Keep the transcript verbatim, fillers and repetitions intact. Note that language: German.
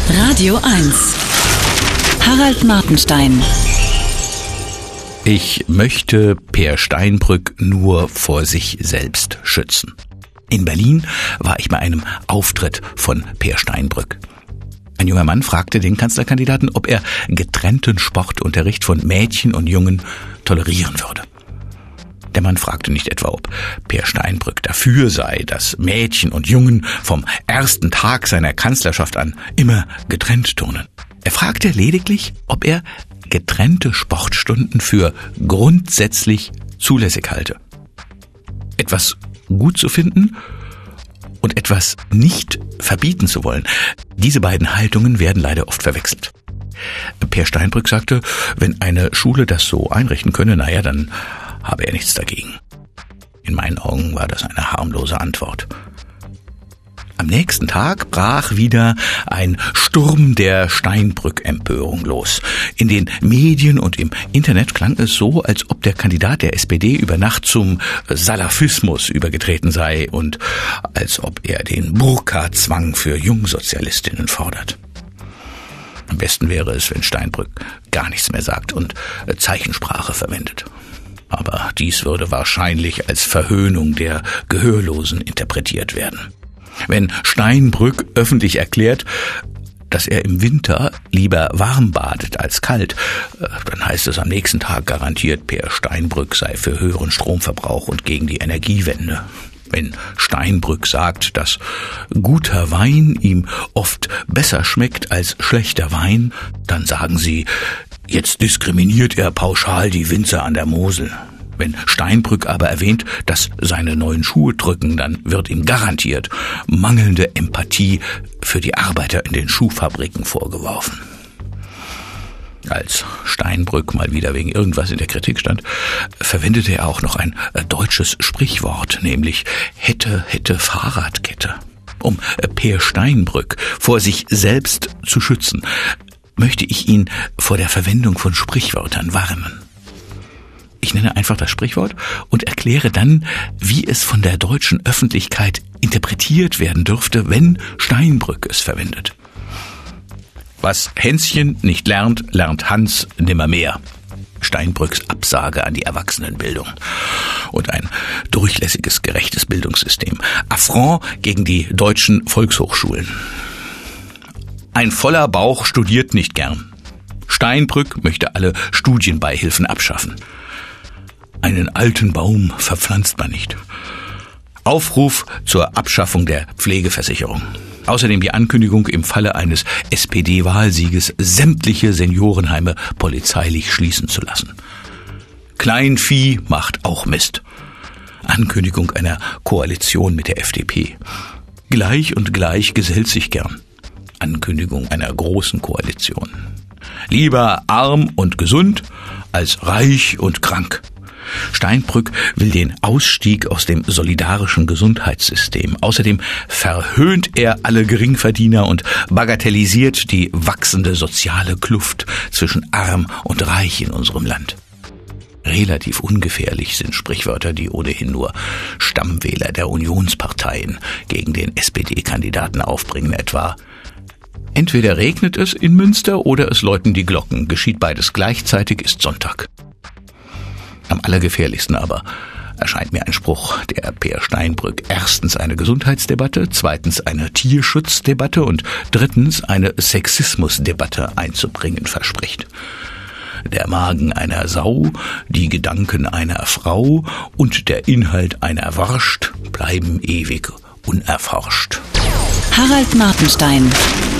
Radio eins. Harald Martenstein. Ich möchte Peer Steinbrück nur vor sich selbst schützen. In Berlin war ich bei einem Auftritt von Peer Steinbrück. Ein junger Mann fragte den Kanzlerkandidaten, ob er getrennten Sportunterricht von Mädchen und Jungen tolerieren würde. Der Mann fragte nicht etwa, ob Peer Steinbrück dafür sei, dass Mädchen und Jungen vom ersten Tag seiner Kanzlerschaft an immer getrennt turnen. Er fragte lediglich, ob er getrennte Sportstunden für grundsätzlich zulässig halte. Etwas gut zu finden und etwas nicht verbieten zu wollen, diese beiden Haltungen werden leider oft verwechselt. Peer Steinbrück sagte, wenn eine Schule das so einrichten könne, naja, dann habe er nichts dagegen. In meinen Augen war das eine harmlose Antwort. Am nächsten Tag brach wieder ein Sturm der Steinbrück-Empörung los. In den Medien und im Internet klang es so, als ob der Kandidat der S P D über Nacht zum Salafismus übergetreten sei und als ob er den Burka-Zwang für Jungsozialistinnen fordert. Am besten wäre es, wenn Steinbrück gar nichts mehr sagt und Zeichensprache verwendet. Aber dies würde wahrscheinlich als Verhöhnung der Gehörlosen interpretiert werden. Wenn Steinbrück öffentlich erklärt, dass er im Winter lieber warm badet als kalt, dann heißt es am nächsten Tag garantiert, Peer Steinbrück sei für höheren Stromverbrauch und gegen die Energiewende. Wenn Steinbrück sagt, dass guter Wein ihm oft besser schmeckt als schlechter Wein, dann sagen sie, jetzt diskriminiert er pauschal die Winzer an der Mosel. Wenn Steinbrück aber erwähnt, dass seine neuen Schuhe drücken, dann wird ihm garantiert mangelnde Empathie für die Arbeiter in den Schuhfabriken vorgeworfen. Als Steinbrück mal wieder wegen irgendwas in der Kritik stand, verwendete er auch noch ein deutsches Sprichwort, nämlich hätte, hätte Fahrradkette. Um Peer Steinbrück vor sich selbst zu schützen, möchte ich ihn vor der Verwendung von Sprichwörtern warnen. Ich nenne einfach das Sprichwort und erkläre dann, wie es von der deutschen Öffentlichkeit interpretiert werden dürfte, wenn Steinbrück es verwendet. Was Hänschen nicht lernt, lernt Hans nimmermehr. Steinbrücks Absage an die Erwachsenenbildung und ein durchlässiges, gerechtes Bildungssystem. Affront gegen die deutschen Volkshochschulen. Ein voller Bauch studiert nicht gern. Steinbrück möchte alle Studienbeihilfen abschaffen. Einen alten Baum verpflanzt man nicht. Aufruf zur Abschaffung der Pflegeversicherung. Außerdem die Ankündigung, im Falle eines S P D-Wahlsieges sämtliche Seniorenheime polizeilich schließen zu lassen. Kleinvieh macht auch Mist. Ankündigung einer Koalition mit der F D P. Gleich und gleich gesellt sich gern. Ankündigung einer großen Koalition. Lieber arm und gesund als reich und krank. Steinbrück will den Ausstieg aus dem solidarischen Gesundheitssystem. Außerdem verhöhnt er alle Geringverdiener und bagatellisiert die wachsende soziale Kluft zwischen arm und reich in unserem Land. Relativ ungefährlich sind Sprichwörter, die ohnehin nur Stammwähler der Unionsparteien gegen den S P D-Kandidaten aufbringen, etwa: Entweder regnet es in Münster oder es läuten die Glocken. Geschieht beides gleichzeitig, ist Sonntag. Am allergefährlichsten aber erscheint mir ein Spruch, der Peer Steinbrück erstens eine Gesundheitsdebatte, zweitens eine Tierschutzdebatte und drittens eine Sexismusdebatte einzubringen verspricht. Der Magen einer Sau, die Gedanken einer Frau und der Inhalt einer Wurst bleiben ewig unerforscht. Harald Martenstein.